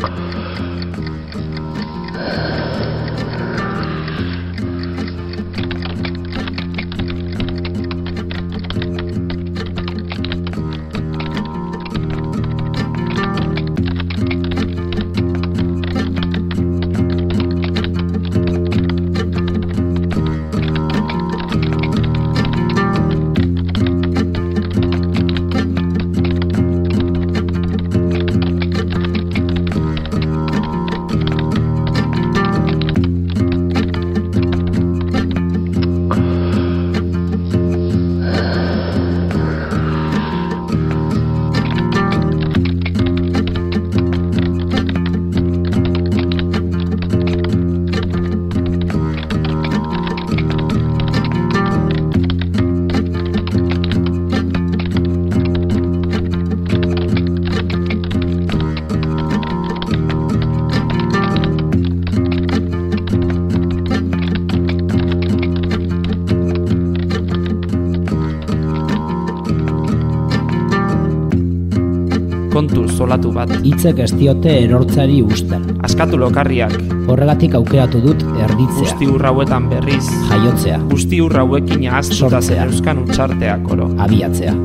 kontu zolatu bat. Hitzek ez diote erortzari usten. Askatu lokarriak. Horregatik aukeratu dut erditzea. Guzti hauetan berriz. Jaiotzea. Guzti hauekin ahaztuta zeneuzkan untxarteak oro. Abiatzea.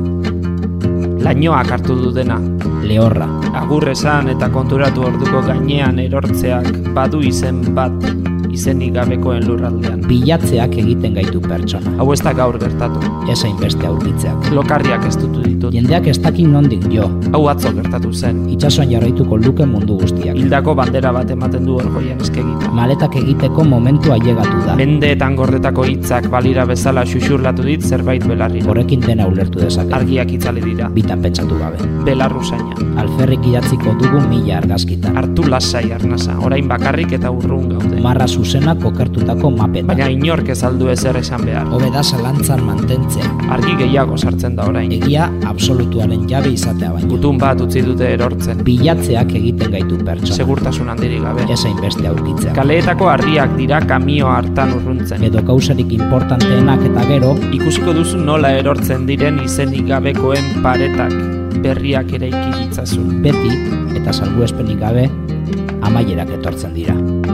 Lainoak hartu du dena. Lehorra. Agur esan eta konturatu orduko gainean erortzeak badu izen bat. Izenik gabekoen lurraldean. Bilatzeak egiten gaitu pertsona. Hau ez da gaur gertatu. Esain beste aurkitzeak. Lokarriak ez dutu ditut. Jendeak ez dakin nondik jo. Hau atzo gertatu zen. Itsasoan jarraituko luke mundu guztiak. Hildako bandera bat ematen du orgoian eskegita. Maletak egiteko momentua ailegatu da. Mendeetan gordetako hitzak balira bezala xuxurlatu dit zerbait belarrira. Horrekin dena ulertu dezake. Argiak itzali dira. Bitan pentsatu gabe. Belarruzaina. Alferrik idatziko dugu 1000 argazkitan. Hartu lasai arnasa, orain bakarrik eta urrun gaude. Marra zuzena kokertutako mapetan. Baina inork ez aldu ezer esan behar. Hobe da zalantzan mantentzea. Argi gehiago sartzen da orain. Egia absolutuaren jabe izatea baino. Gutun bat utzi dute erortzen. Bilatzeak egiten gaitu pertsona. Segurtasun handirik gabe. Esain beste aurkitzea. Kaleetako harriak dira kamio hartan urruntzen. Edo kausarik importanteenak eta gero. Ikusiko duzu nola erortzen diren izenik gabekoen paretak. Berriak eraiki ditzazun. Beti, eta salbuespenik gabe, amaierak etortzen dira.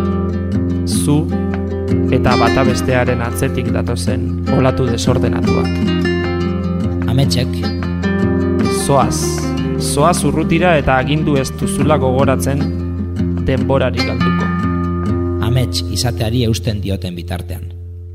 Zu eta bata bestearen atzetik datozen olatu desordenatuak. Ametsek. Zoaz urrutira eta agindu ez duzula gogoratzen denborari galduko. Amets izateari eusten dioten bitartean.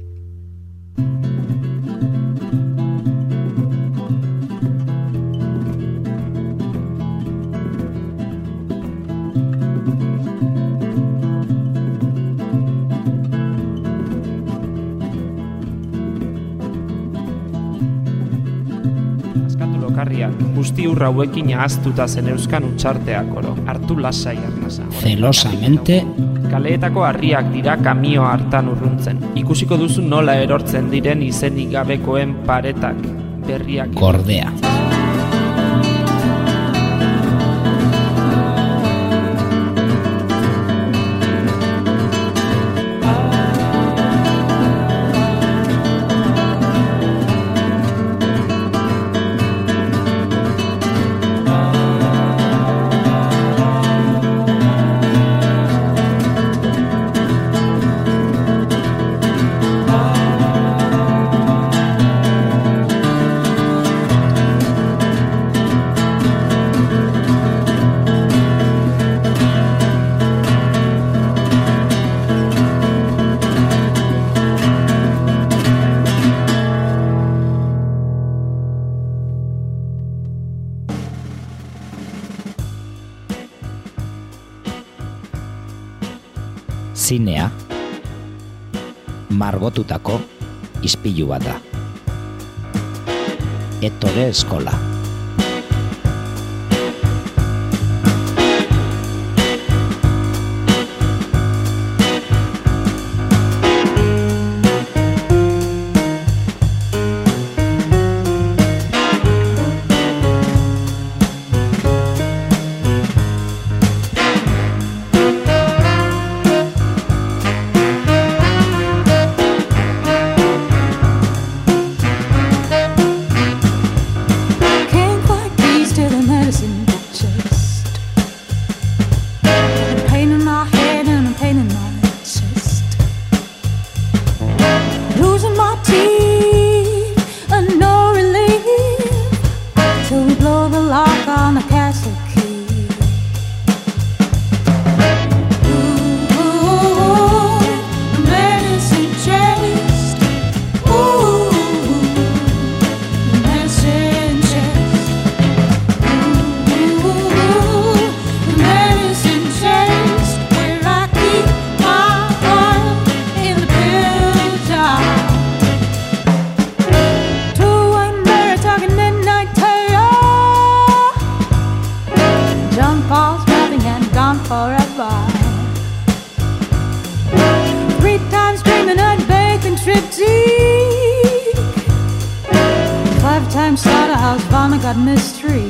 Guzti hauekin ahaztuta zeneuzkan untxarteak oro. Hartu lasai arnasa. Zelosamente. Kaleetako harriak dira kamio hartan urruntzen. Ikusiko duzu nola erortzen diren izenik gabekoen paretak. Berriak. Gordea. Zinea, margotutako ispilu bat da. Ettore eskola. mama got mystery.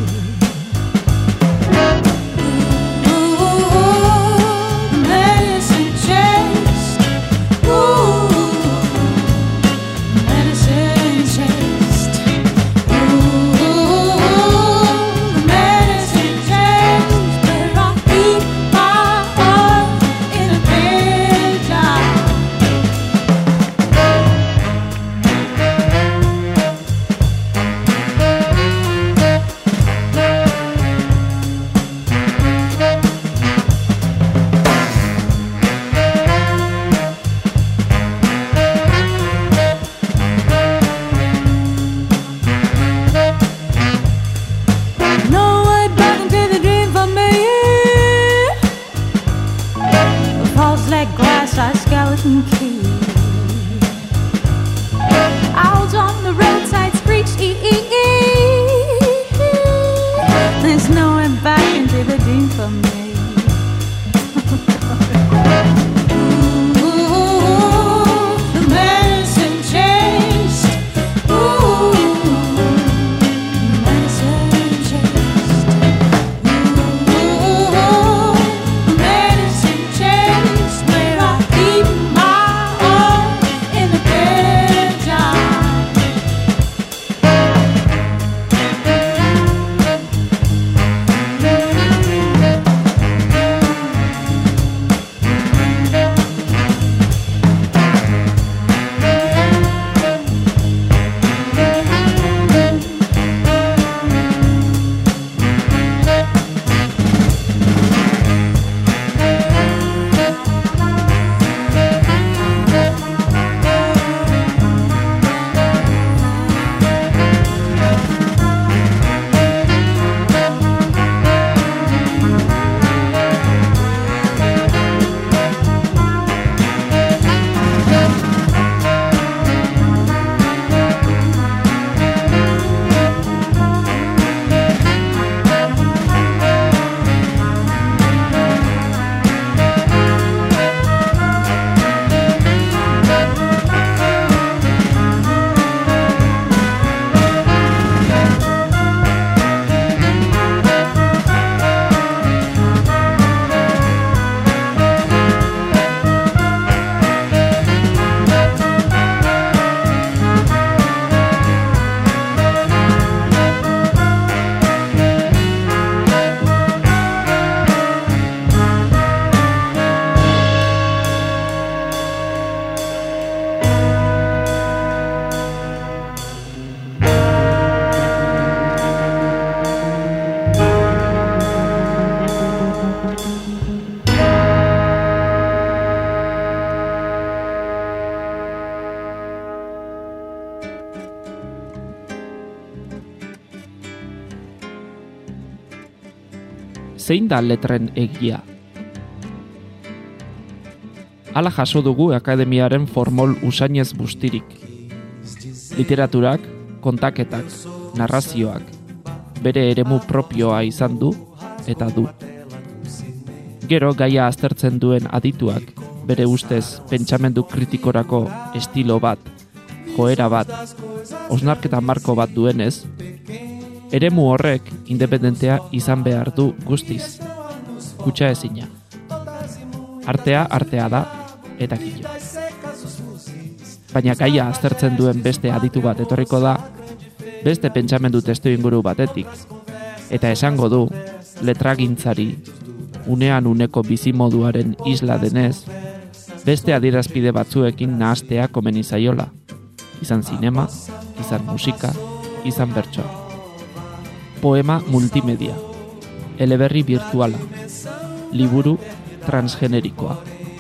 Zein da letren egia? Hala jaso dugu akademiaren formol usainez bustirik. Literaturak, kontaketak, narrazioak, bere eremu propioa izan du eta du. Gero gaia aztertzen duen adituak, bere ustez pentsamendu kritikorako estilo bat, joera bat, osnarketa marko bat duenez, eremu horrek independentea izan behar du guztiz, kutsa ezina. Artea artea da, eta kilo. Baina gaia aztertzen duen beste aditu bat etorriko da, beste pentsamendu testu inguru batetik, eta esango du, letragintzari, unean uneko bizimoduaren isla denez, beste adierazpide batzuekin nahastea komeni zaiola, izan zinema, izan musika, izan bertsoa. Poema multimedia, eleberri virtuala, liburu transgenerikoa.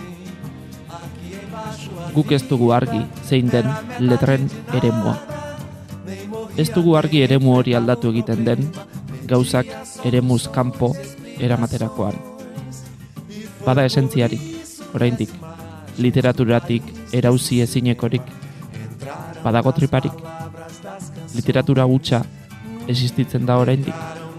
Guk ez dugu argi zein den letren eremua. Ez dugu argi eremu hori aldatu egiten den, gauzak eremuz kanpo eramaterakoan. Bada esentziarik, oraindik, literaturatik erauzi ezinekorik. Badago triparik, literatura hutsa existitzen da oraindik.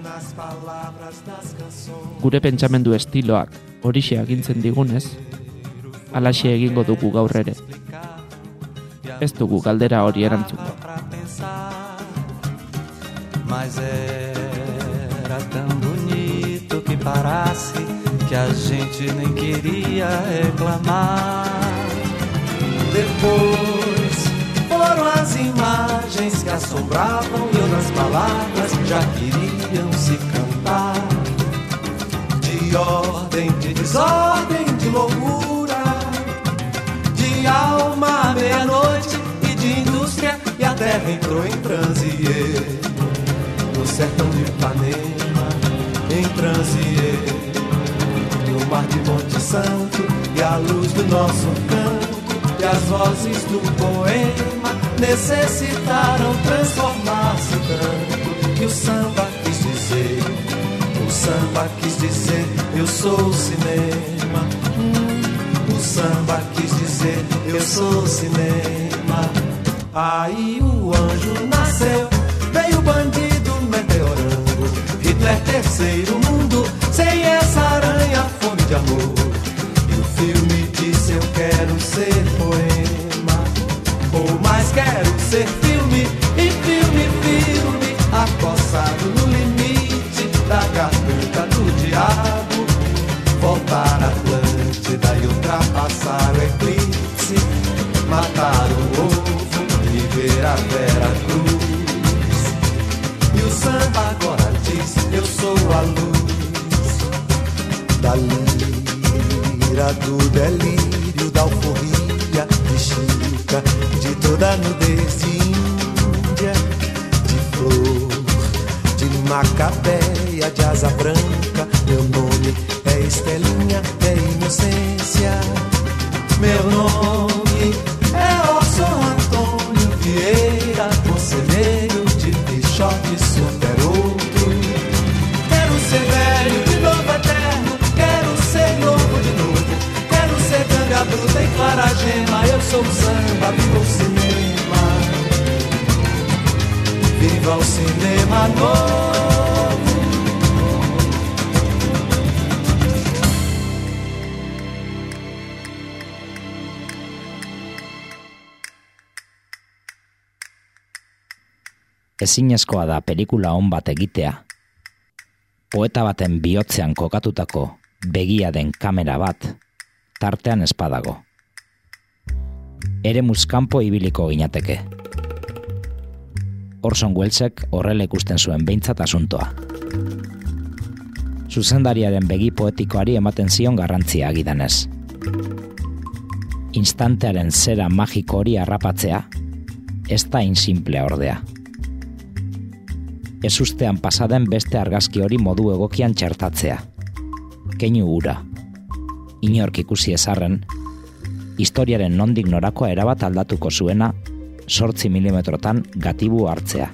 Gure pentsamendu estiloak horixe agintzen digunez, halaxe egingo dugu gaur ere. Ez dugu galdera hori erantzungo. My Mas era tão bonito que parasse que a gente nem queria reclamar. Depois foram as imagens que assombravam e outras palavras já queriam se cantar. De ordem, de desordem, de loucura, de alma à meia-noite e de indústria, e a terra entrou em transe. No sertão de Ipanema, em transe. No mar de Monte Santo, e a luz do nosso canto, e as vozes do poema necessitaram transformar-se tanto. E o samba quis dizer, o samba quis dizer, eu sou o cinema. O samba quis dizer, eu sou o cinema. Aí o anjo nasceu, veio o bandido meteorando, Hitler terceiro mundo, sem essa aranha, fome de amor. E o filme disse, eu quero ser poema, ou mais quero ser filme, e filme, acossado no limite da garganta do diabo. Voltar a Atlântida e ultrapassar o eclipse, matar o ovo e ver a Vera Cruz. E o samba agora diz, eu sou a luz da lira, do delírio, da alforria, de Chica, de toda nudez de Índia, de flor, de Macabeia, de asa branca. Meu nome é Estelinha, é inocência. Meu nome é Orson Antônio Vieira, conselheiro de Pichote, super outro. Quero ser velho de novo eterno, quero ser novo de novo, quero ser ganga bruta em Claragema. Eu sou o samba, viva o cinema, viva o cinema novo. Ezinezkoa da pelikula on bat egitea, poeta baten bihotzean kokatutako begia den kamera bat tartean espadago. Eremuz kanpo ibiliko ginateke. Orson Wellesek horrela ikusten zuen behintzat asuntoa. Zuzendariaren begi poetikoari ematen zion garrantzia agidanez. Instantearen zera magiko hori harrapatzea ez da insimplea ordea. Ez ustean pasaden beste argazki hori modu egokian txertatzea. Keinu ura. Inork ikusi ezarren, historiaren nondik norakoa erabat aldatuko zuena 8 milimetrotan gatibu hartzea.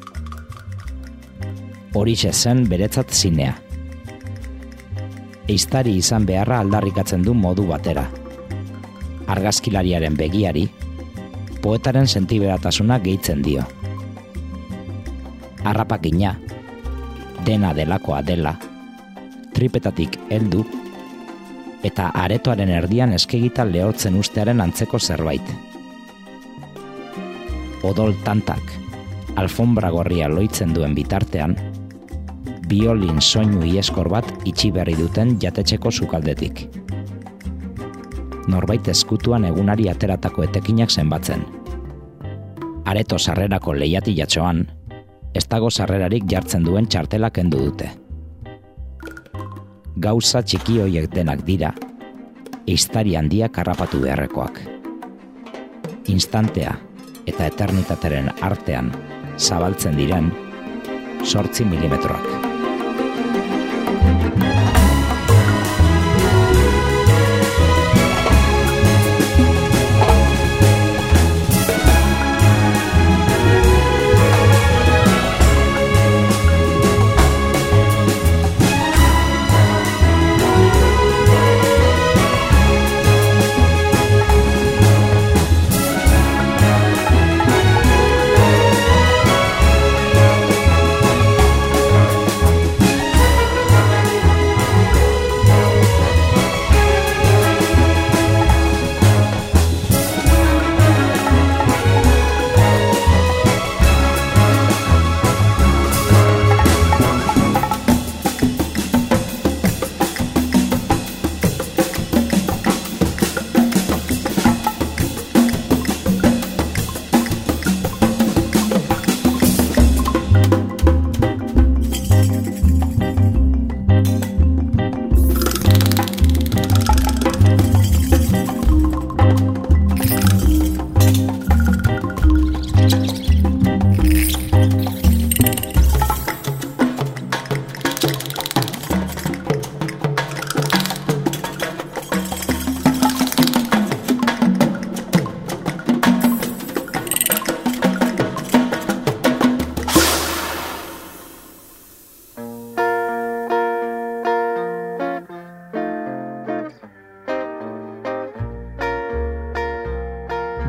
Horixe zen beretzat zinea. Ehiztari izan beharra aldarrikatzen du modu batera. Argazkilariaren begiari, poetaren sentiberatasuna gehitzen dio. Harrapakina, dena delakoa dela, tripetatik heldu, eta aretoaren erdian eskegita lehortzen ustearen antzeko zerbait. Odol tantak, alfombra gorria loitzen duen bitartean, biolin soinu ieskor bat itxi berri duten jatetxeko sukaldetik. Norbait ezkutuan egunari ateratako etekinak zenbatzen. Areto sarrerako lehiatilatxoan, ez dago sarrerarik jartzen duen txartela kendu dute. Gauza txiki hoiek denak dira, ehiztari handiak harrapatu beharrekoak. Instantea eta eternitateren artean zabaltzen diren 8 milimetroak.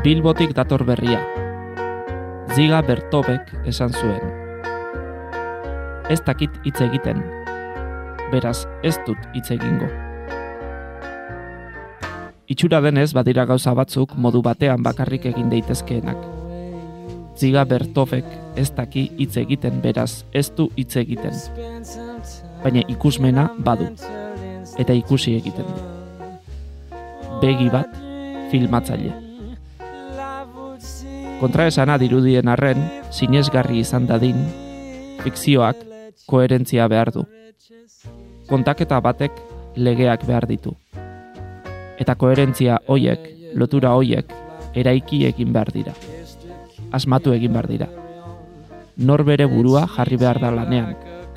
Bilbotik dator berria. Ziga Bertobek esan zuen. Ez dakit hitz egiten, beraz ez dut hitz egingo. Itxura denez badira gauza batzuk modu batean bakarrik egin daitezkeenak. Ziga Bertobek ez daki hitz egiten, beraz ez du hitz egiten. Baina ikusmena badu, eta ikusi egiten du. Begi bat, filmatzaile. Kontraesana dirudien arren, sinesgarri izan dadin, fikzioak koherentzia behar du. Kontaketa batek legeak behar ditu. Eta koherentzia hoiek, lotura hoiek, eraiki egin behar dira. Asmatu egin behar dira. Nor bere burua jarri behar da lanean.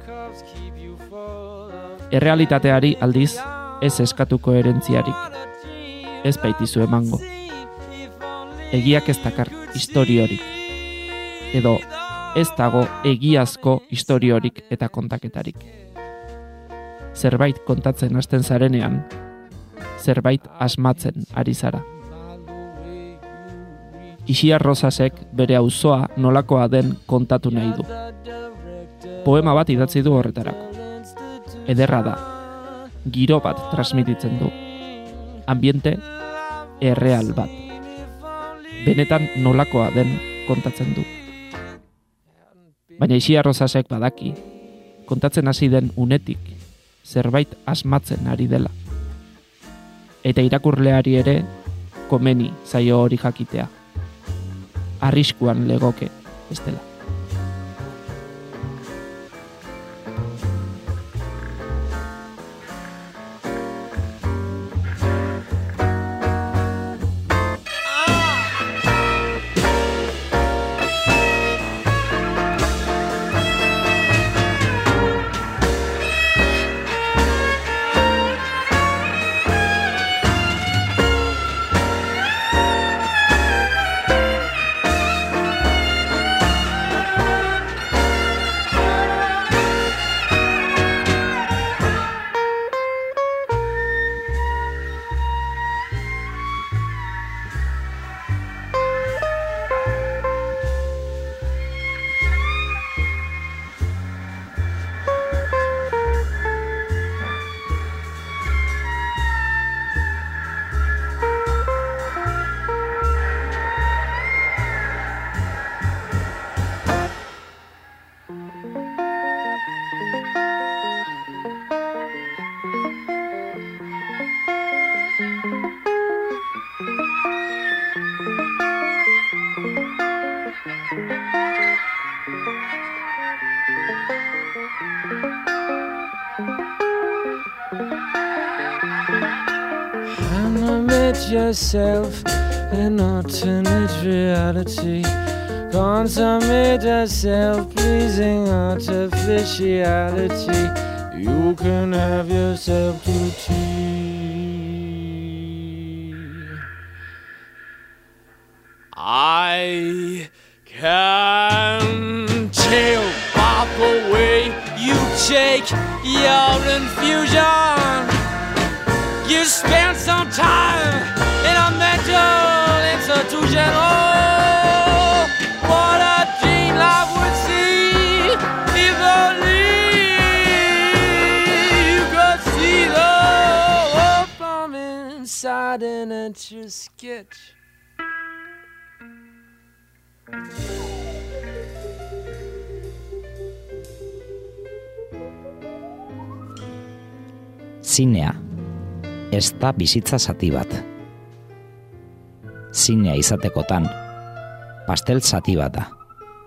Errealitateari aldiz ez eskatu koherentziarik. Ez baitizu emango. Egiak ez dakar historiorik. Edo ez dago egiazko historiorik eta kontaketarik. Zerbait kontatzen hasten zarenean, zerbait asmatzen ari zara. Ixiar Rosasek bere auzoa nolakoa den kontatu nahi du. Poema bat idatzi du horretarako. Ederra da, giro bat transmititzen du. Ambiente erreal bat. Benetan nolakoa den kontatzen du. Baina Ixiar Rosasek badaki, kontatzen hasi den unetik, zerbait asmatzen ari dela. Eta irakurleari ere, komeni zaio hori jakitea. Arriskuan legoke, ez dela. Yourself an alternate reality. Consummate a self-pleasing artificiality. You can have yourself to tea. I can tell by the way you take your infusion. You spent some time in a mental institution. Oh, what a dream life would see if only you could see the whole from inside an Etch-a-Sketch. Zinea ez da bizitza zati bat. Zinea izatekotan, pastel zati bat da.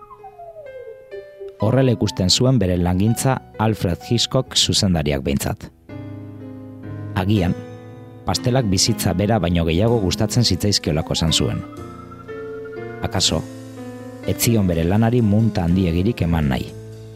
Horrela ikusten zuen bere langintza Alfred Hitchcock zuzendariak behintzat. Agian, pastelak bizitza bera baino gehiago gustatzen zitzaizkiolako esan zuen. Akaso, ez zion bere lanari munta handiegirik eman nahi.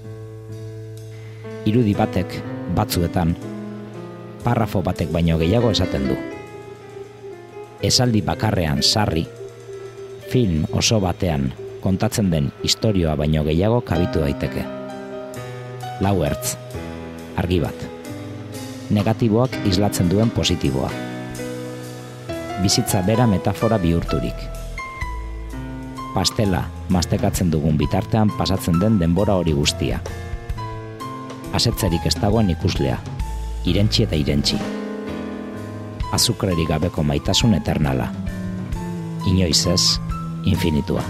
Irudi batek, batzuetan, parrafo batek baino gehiago esaten du. Esaldi bakarrean sarri, film oso batean kontatzen den istorioa baino gehiago kabitu daiteke. Lau ertz, argi bat. Negatiboak islatzen duen positiboa. Bizitza bera metafora bihurturik. Pastela mastekatzen dugun bitartean pasatzen den denbora hori guztia. Asetzerik ez dagoen ikuslea, irentsi eta irentsi. Azukrarik gabeko maitasun eternala. Inoiz ez, infinitua.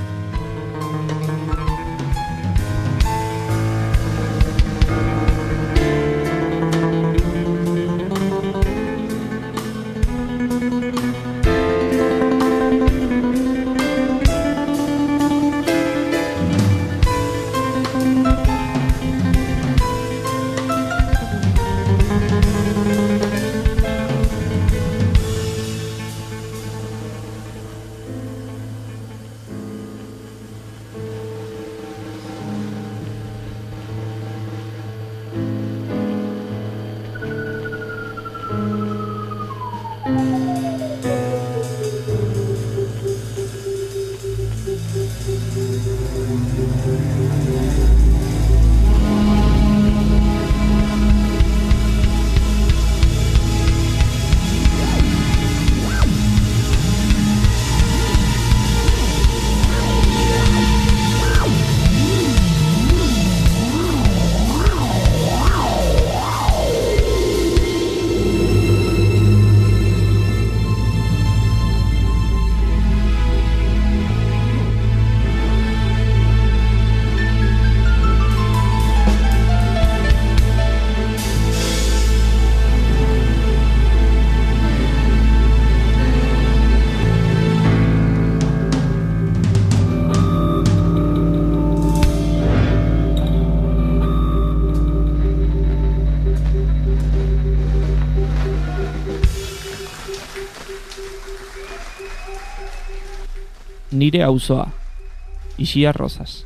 Nire auzoa, Ixia Rosas.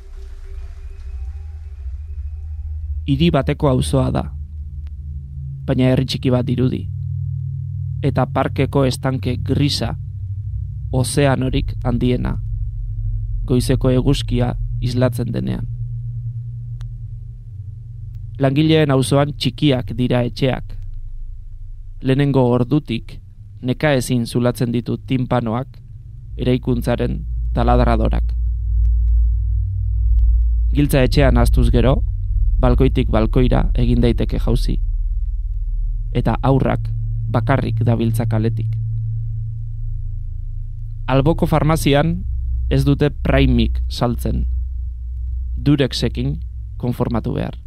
Hiri bateko auzoa da, baina herri txiki bat dirudi. Eta parkeko estanke grisa, ozeanorik handiena, goizeko eguzkia islatzen denean. Langileen auzoan txikiak dira etxeak. Lehenengo ordutik, neka ezin zulatzen ditu tinpanoak, eraikuntzaren taladradorak. Giltza etxean astuz gero, balkoitik balkoira egin daiteke jauzi. Eta aurrak bakarrik dabiltza kaletik. Alboko farmazian ez dute Primik saltzen. Durexekin konformatu behar.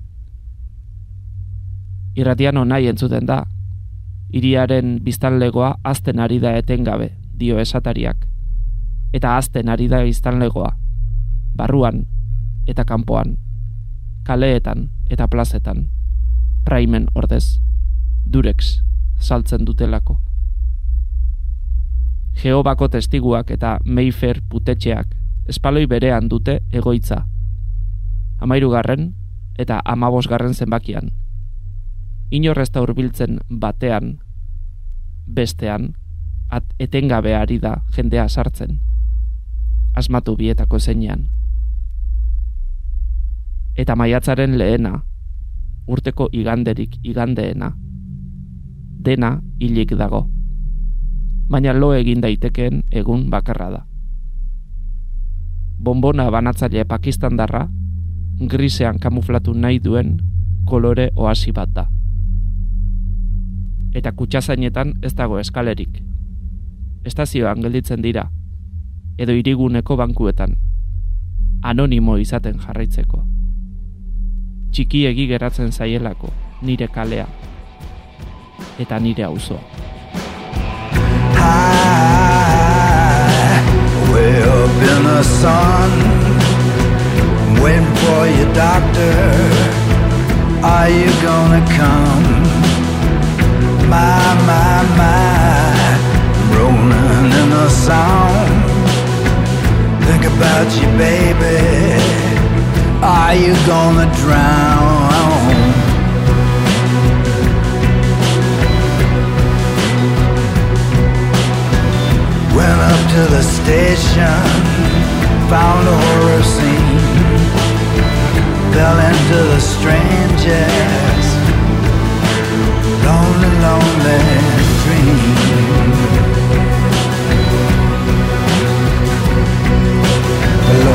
Irratian nahi entzuten da. Hiriaren biztanlegoa hazten ari da etengabe, dio esatariak. Eta hazten ari da biztanlegoa, barruan eta kanpoan, kaleetan eta plazetan, Primen ordez, Durex saltzen dutelako. Jehobako testiguak eta Mayfair putetxeak espaloi berean dute egoitza, 13. eta 15. zenbakian. Inorrez da hurbiltzen batean, bestean, etengabe ari da jendea sartzen. Asmatu bietako zeinean. Eta maiatzaren lehena, urteko iganderik igandeena, dena hilik dago. Baina lo egin daitekeen egun bakarra da. Bonbona banatzaile pakistandarra, grisean kamuflatu nahi duen kolore oasi bat da. Eta kutsazainetan ez dago eskalerik. Estazioan gelditzen dira, edo hiriguneko bankuetan, anonimo izaten jarraitzeko. Txikiegi geratzen zaielako nire kalea, eta nire auzoa. Way up in the sun, waiting for your doctor. Are you gonna come? My, rolling in the sound. Think about you, baby. Are you gonna drown? Went up to the station, found a horror scene, fell into the strangest, lonely, lonely dream.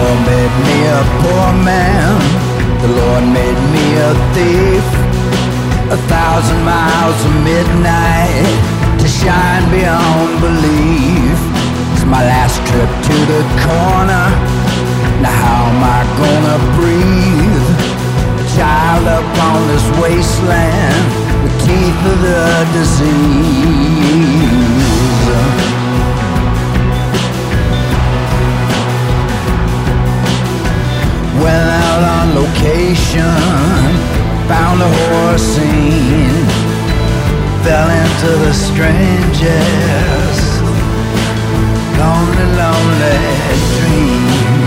The Lord made me a thief, 1,000 miles of midnight to shine beyond belief. It's my last trip to the corner. Now how am I gonna breathe? A child up on this wasteland, the teeth of the disease. Went out on location, found a horror scene, fell into the strangest lonely, lonely dream.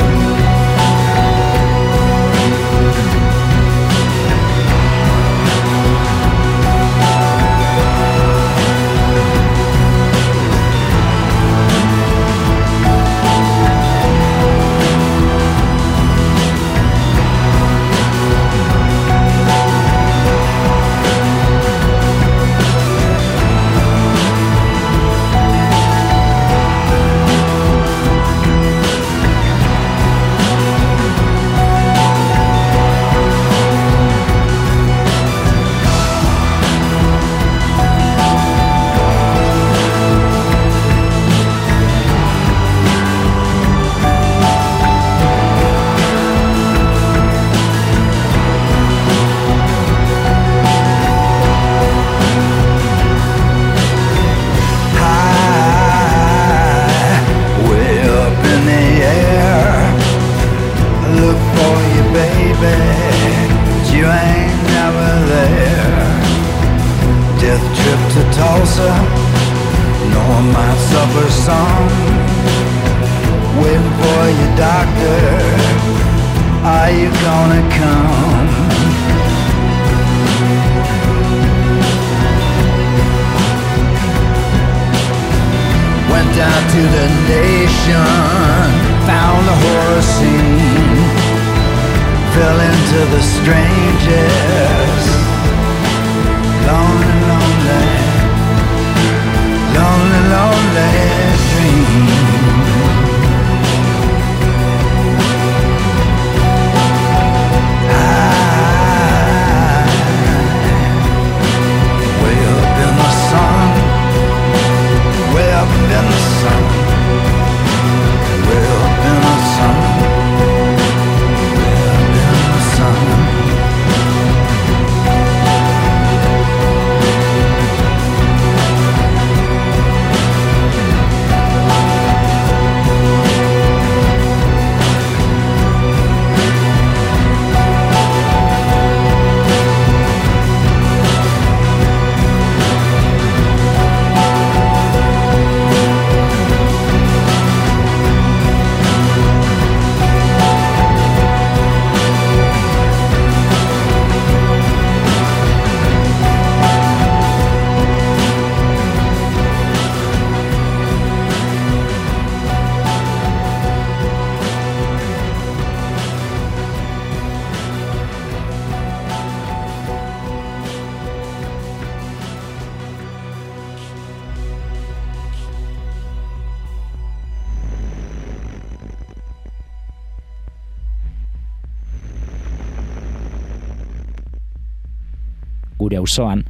Gure auzoan,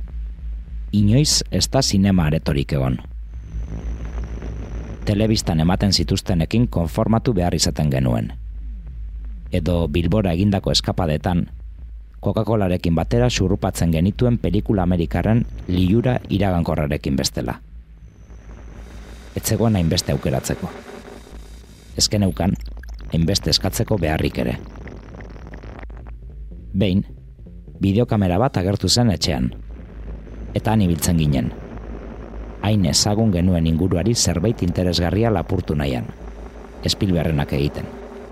inoiz ez da zinema aretorik egon. Telebistan ematen zituztenekin konformatu behar izaten genuen. Edo Bilbora egindako eskapadetan, Coca-Colarekin batera xurrupatzen genituen pelikula amerikarren lilura iragankorrarekin bestela. Etzegoen hainbeste aukeratzeko. Ezken eukan, hainbeste eskatzeko beharrik ere. Behin, bideokamera bat agertu zen etxean, eta han ibiltzen ginen. Hain ezagun genuen inguruari zerbait interesgarria lapurtu nahian, Spielbergenak egiten.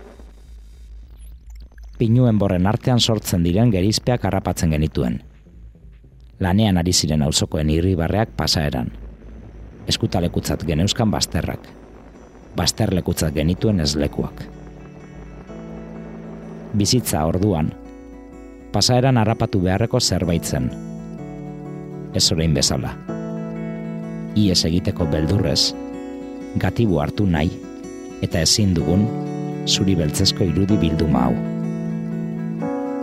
Pinuen borren artean sortzen diren gerizpeak harrapatzen genituen. Lanean ari ziren auzokoen irribarreak pasaeran. Eskutalekutzat geneuzkan bazterrak. Bazterlekutzat genituen ezlekuak. Bizitza orduan, pasaeran harrapatu beharreko zerbait zen. Ez orain bezala. Ies egiteko beldurrez, gatibu hartu nahi, eta ezin dugun, zuri beltzezko irudi bilduma hau.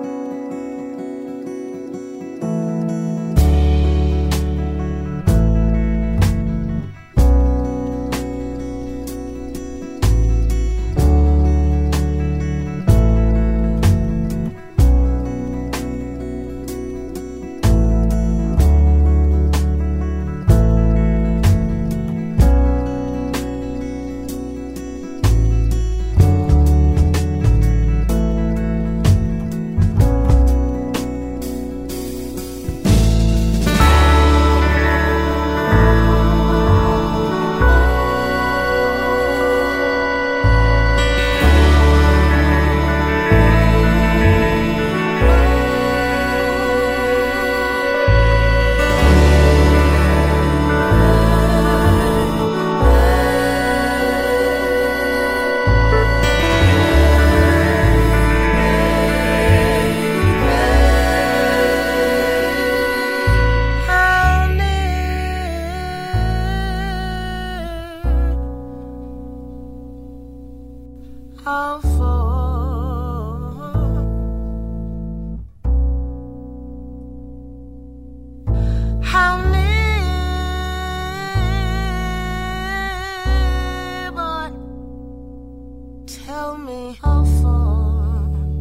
how far, how near, but tell me how far,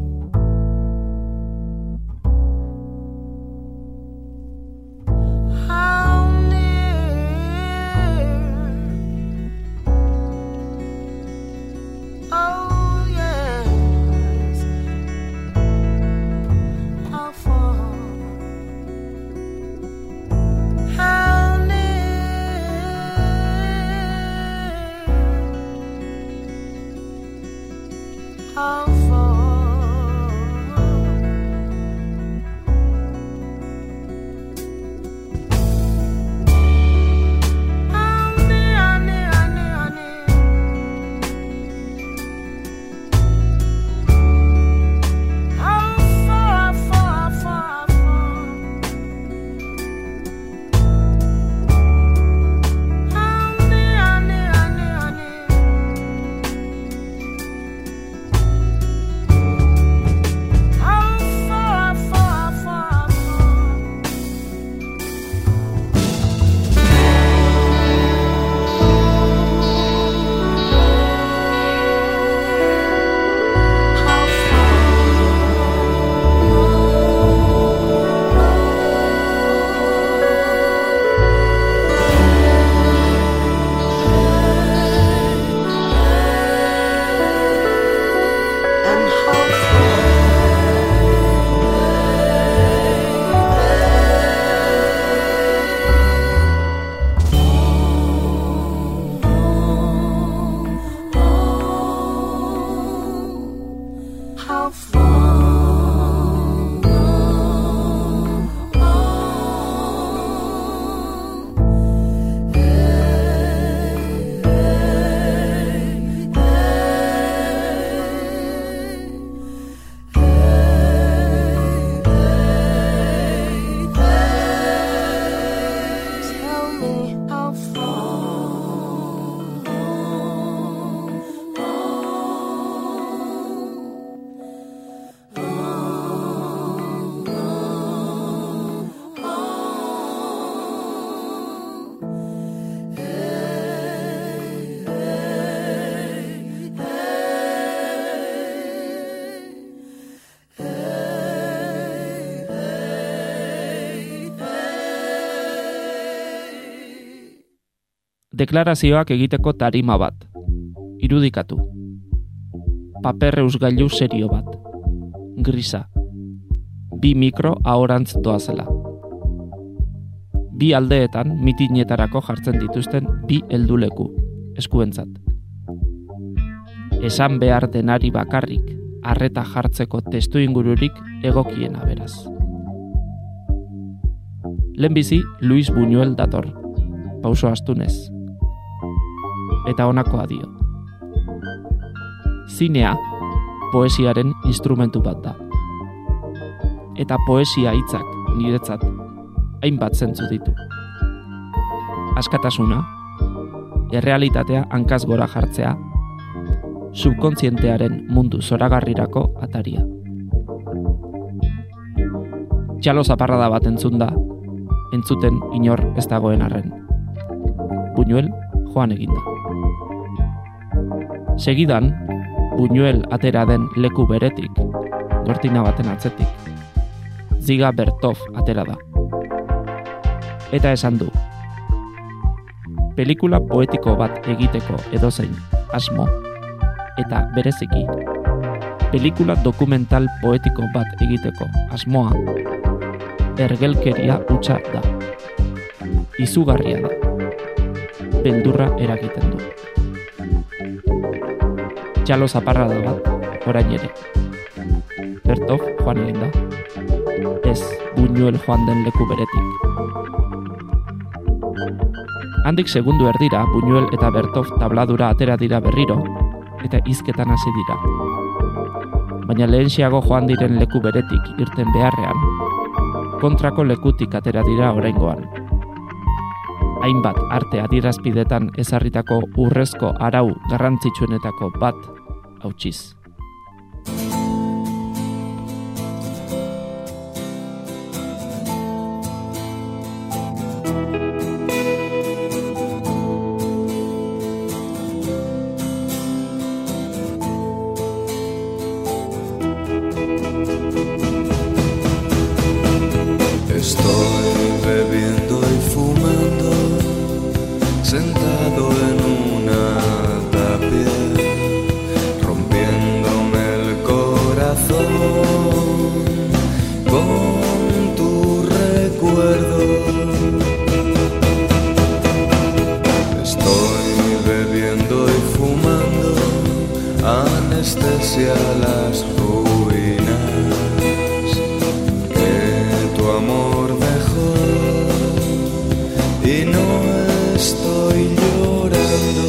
how near, oh yes, how far, how near, how far, how near, near, near, near, how far, far, far, far, how near, near, near, near, how far, far, far, and how how tell me how Deklarazioak egiteko tarima bat. Irudikatu. Paper eusgailu serio bat. Grisa. 2 mikro ahorantz doazela. 2 aldeetan mitinetarako jartzen dituzten 2 helduleku, eskuentzat. Esan behar denari bakarrik, arreta jartzeko testuingururik egokiena beraz. Lehenbizi Luis Buñuel dator, pauso astunez. Eta honakoa dio. Zinea, poesiaren instrumentu bat da. Eta poesia hitzak niretzat hainbat zentzu ditu. Askatasuna, errealitatea hankaz gora jartzea, subkontzientearen mundu zoragarrirako ataria. Txalo zaparrada bat entzuten inor ez dagoen arren. Buñuel joan eginda. Segidan, Buñuel atera den leku beretik, gortina baten atzetik, Ziga Bertov atera da. Eta esan du, pelikula poetiko bat egiteko edozein asmo, eta bereziki, pelikula dokumental poetiko bat egiteko asmoa, ergelkeria hutsa da. Izugarria da. Beldurra eragiten du. Txalo zaparrada bat, orain ere. Bertov joan egin da. Ez Buñuel joan den leku beretik. Handik segundu erdira, Buñuel eta Bertov tabladura atera dira berriro, eta hizketan hasi dira. Baina lehenxiago joan diren leku beretik irten beharrean, kontrako lekutik atera dira oraingoan. Hainbat arte adierazpidetan ezarritako urrezko arau garrantzitsuenetako bat hautsiz. Estoy bebiendo y fumando, sentado en una tapia, rompiéndome el corazón con tu recuerdo. Estoy bebiendo y fumando, anestesia las ruinas que tu amor dejó, y no estoy llorando.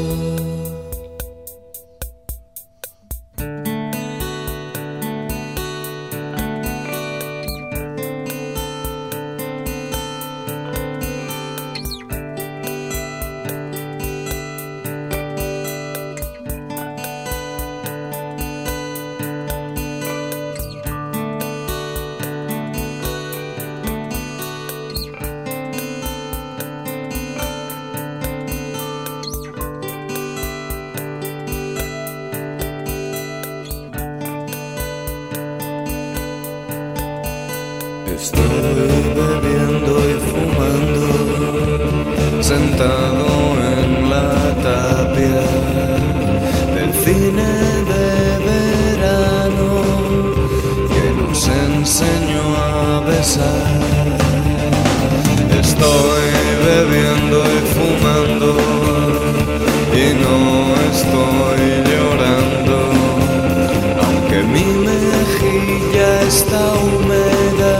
Estoy bebiendo y fumando, sentado en la tapia del cine de verano que nos enseñó a besar. Estoy bebiendo y fumando y no estoy llorando, aunque mi mejilla está húmeda.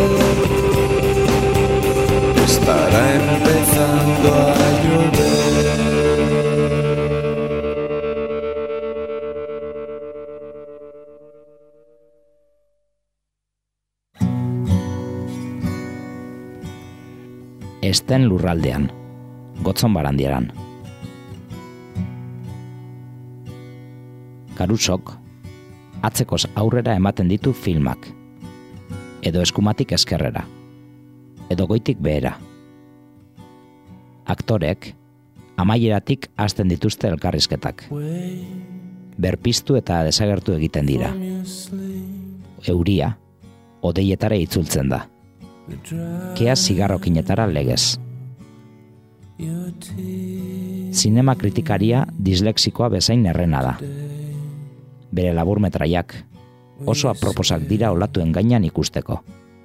Estará empezando a llover. Esten lurraldean, Gotzon Barandieran. Karusok atzekoz aurrera ematen ditu filmak, edo eskumatik eskerrera, edo goitik behera. Aktorek amaieratik hasten dituzte elkarrizketak. Berpiztu eta desagertu egiten dira. Euria hodeietara itzultzen da. Kea zigarrokinetara legez. Zinema kritikaria dislexikoa bezain errena da. Bere laburmetraiak oso aproposak dira olatuen gainean ikusteko.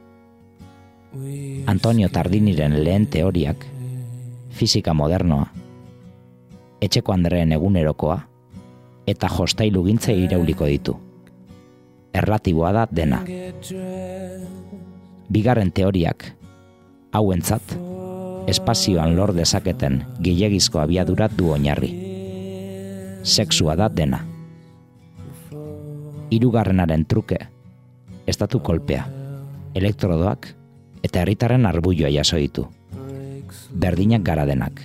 Antonio Tardiniren lehen teoriak, fisika modernoa, etxeko andreen egunerokoa, eta jostailugintza irauliko ditu. Erlatiboa da dena. Bigarren teoriak, hauentzat, espazioan lor dezaketen gehiegizko abiadura du oinarri. Sexua da dena. Hirugarrenaren truke, estatu kolpea, elektrodoak eta herritarren arbuioa jaso ditu. Berdinak gara denak.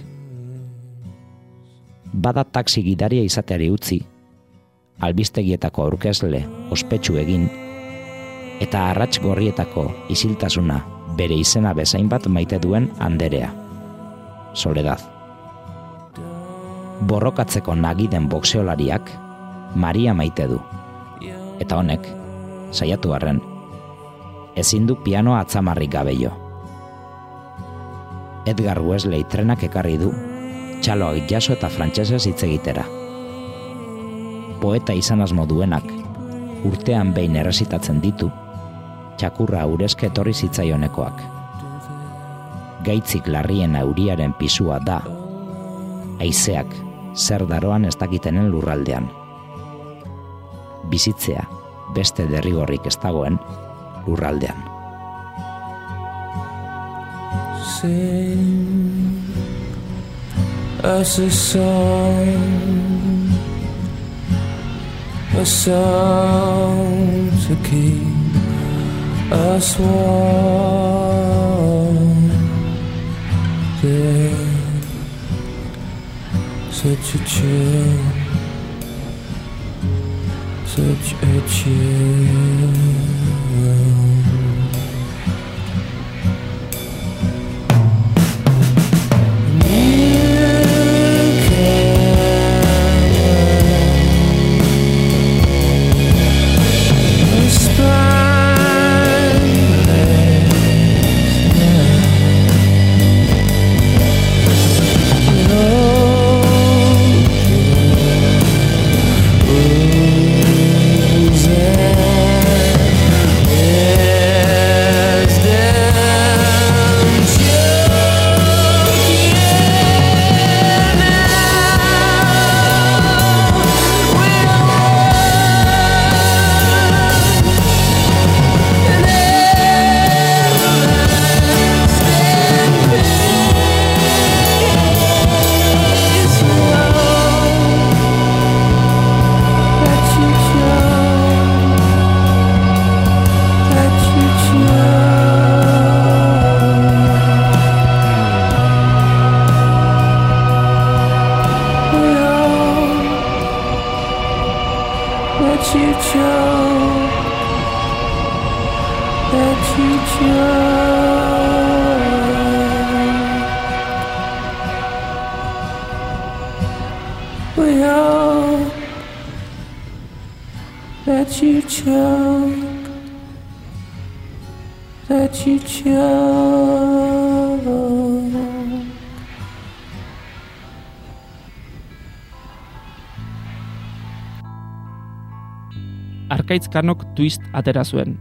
Bada taxi gidaria izateari utzi, albistegietako aurkezle ospetsu egin, eta arrats gorrietako isiltasuna bere izena bezain bat maite duen anderea. Soledad. Borrokatzeko nagiden boxeolariak Maria maite du. Eta honek, saiatu arren, ezin du pianoa atzamarrik gabe jo. Edgar Wesley trenak ekarri du, txaloak jaso eta frantsesez hitz egitera. Poeta izan asmo duenak, urtean behin errezitatzen ditu, txakurra urezke etorri zitzaionekoak. Gaitzik larrien euriaren pisua da, haizeak zer daroan ez dakitenen lurraldean. Bizitzea beste derrigorrik ez dagoen lurraldean. Sing us a song to keep us warm. There's such a chill such a chill. Arkaitzkanok twist atera zuen.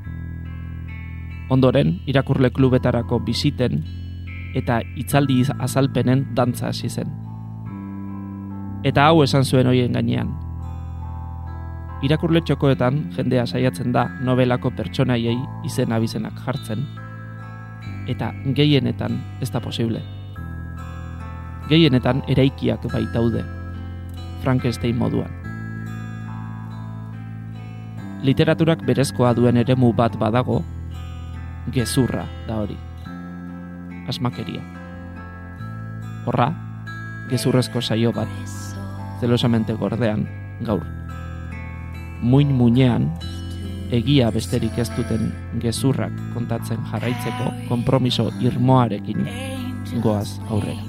Ondoren, irakurle klubetarako bisiten eta hitzaldi azalpenen dantza hasi zen. Eta hau esan zuen hoien gainean. Irakurle txokoetan jendea saiatzen da novelako pertsonaiei izen abizenak jartzen, eta gehienetan ez da posible. Gehienetan eraikiak baitaude, Frankenstein moduan. Literaturak berezkoa duen eremu bat badago, gezurra da hori. Asmakeria. Horra, gezurrezko saio bat, zelosamente gordean, gaur. Muin-muinean, egia besterik ez duten gezurrak kontatzen jarraitzeko konpromiso irmoarekin goaz aurrera.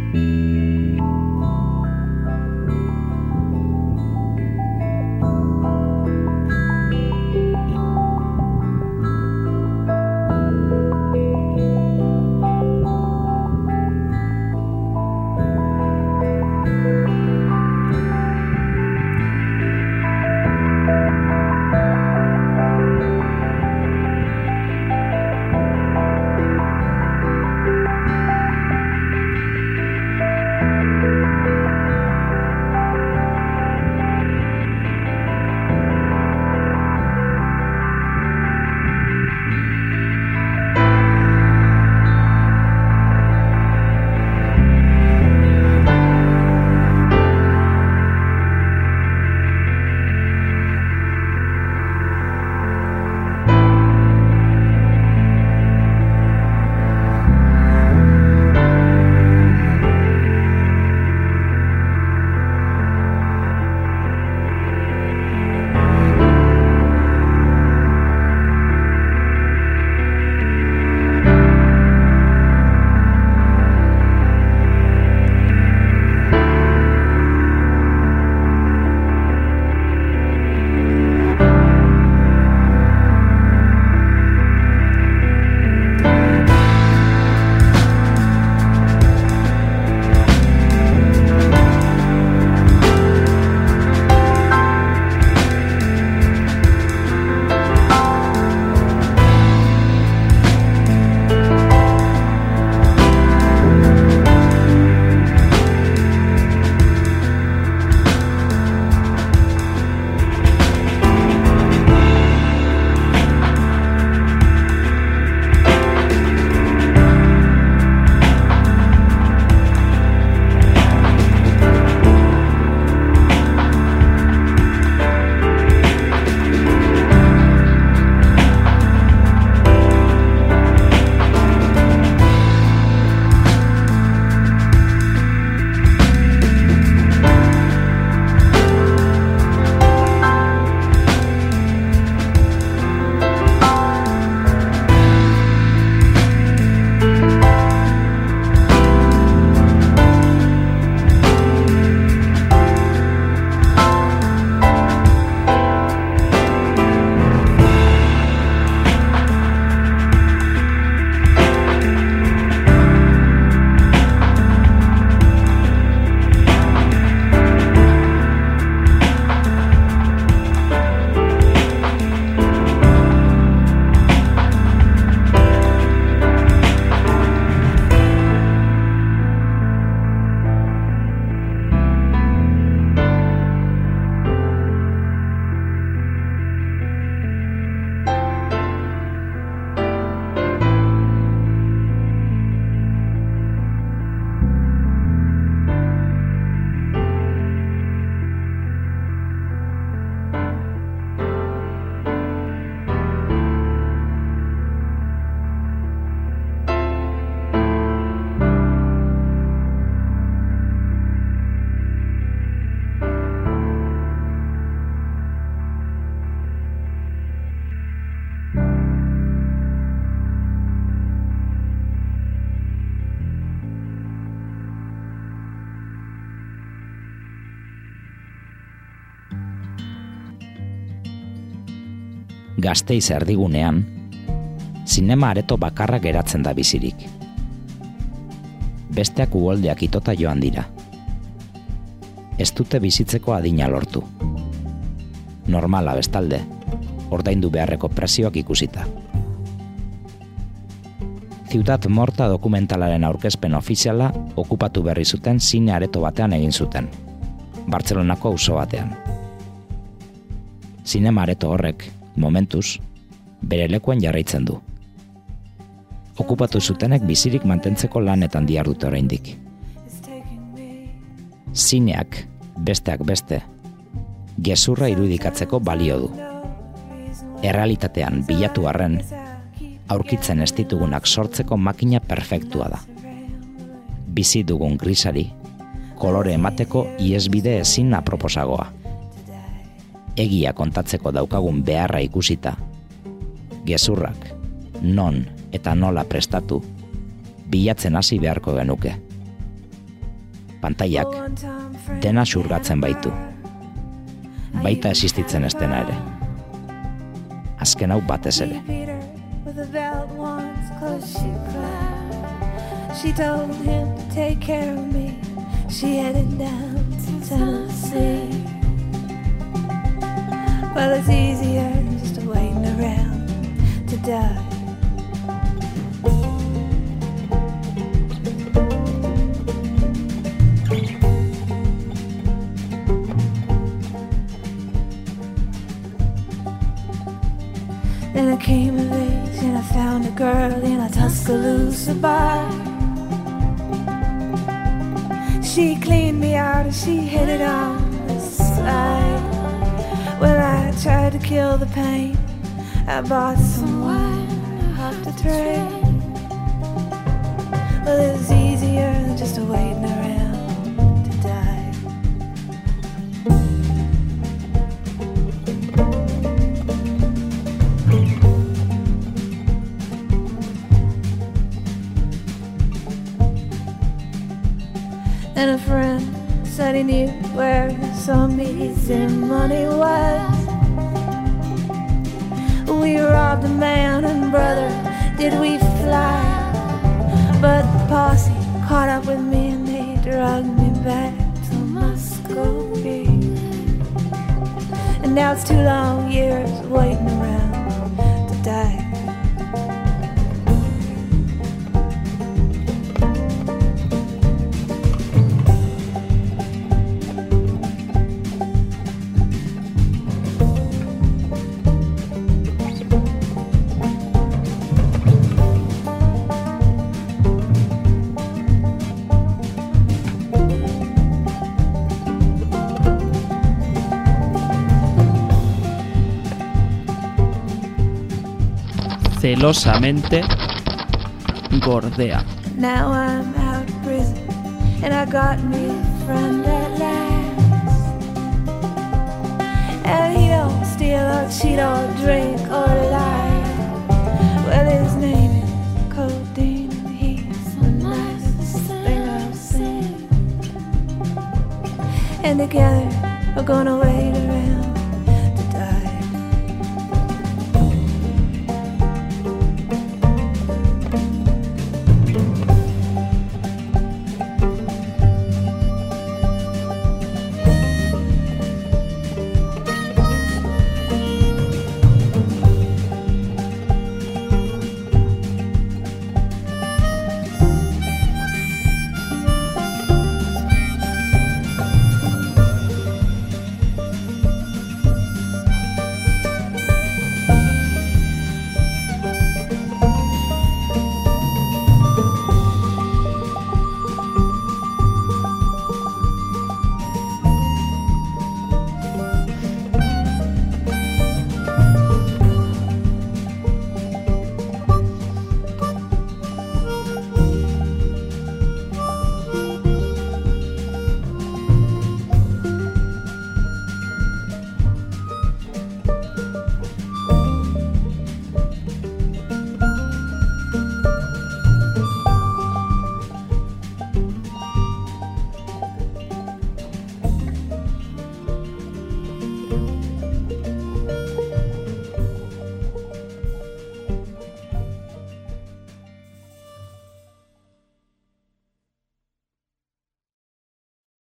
Gasteiz erdigunean, zinema areto bakarra geratzen da bizirik. Besteak uholdeak itota joan dira. Ez dute bizitzeko adina lortu. Normala bestalde, ordaindu beharreko prezioak ikusita. Ciudad Morta dokumentalaren aurkezpen ofiziala okupatu berri zuten zine areto batean egin zuten, Bartzelonako auzo batean. Zinema areto horrek, momentuz, bere lekuan jarraitzen du. Okupatu zutenek bizirik mantentzeko lanetan dihardute oraindik. Zineak, besteak beste, gezurra irudikatzeko balio du. Errealitatean bilatu arren, aurkitzen ez ditugunak sortzeko makina perfektua da. Bizi dugun grisari, kolore emateko iesbide ezin aproposagoa. Egia kontatzeko daukagun beharra ikusita, gezurrak, non eta nola prestatu, bilatzen hasi beharko genuke. Pantailak dena xurgatzen baitu. Baita existitzen ez dena ere. Azken hau batez ere. She told him to take care of me. She headed down to Tennessee. Well, it's easier just waiting around to die. Then I came of age and I found a girl in a Tuscaloosa bar. She cleaned me out and she hit it on the side. When I tried to kill the pain, I bought some wine off the train. Well, it was easier than just waiting around to die. And a friend said he knew where some easy money was. We robbed a man and brother, did we fly? But the posse caught up with me and they dragged me back to Muscovy. And now it's 2 long years waiting around to die. Celosamente Gordea. Now I'm out of prison and I got me a friend at last. And he don't steal or cheat or drink or lie. Well, his name is Codeine and he's the nicest thing I've seen. And together we're gonna wait around